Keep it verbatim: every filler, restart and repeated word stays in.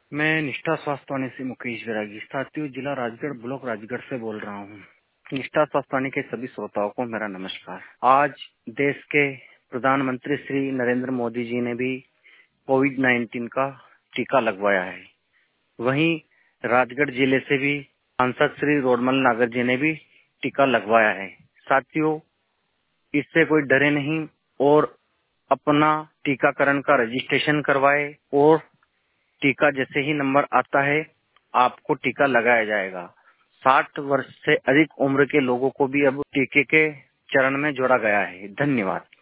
मैं निष्ठा स्वास्थ्य वाणी से मुकेश वैरागी साथियों जिला राजगढ़ ब्लॉक राजगढ़ से बोल रहा हूँ। निष्ठा स्वास्थ्य वाणी के सभी श्रोताओं को मेरा नमस्कार। आज देश के प्रधानमंत्री श्री नरेंद्र मोदी जी ने भी कोविड नाइन्टीन का टीका लगवाया है। वहीं राजगढ़ जिले से भी सांसद श्री रोडमल नागर जी ने भी टीका लगवाया है। साथियों, इससे कोई डरे नहीं और अपना टीकाकरण का रजिस्ट्रेशन करवाए और टीका जैसे ही नंबर आता है आपको टीका लगाया जाएगा। साठ वर्ष से अधिक उम्र के लोगों को भी अब टीके के चरण में जोड़ा गया है। धन्यवाद।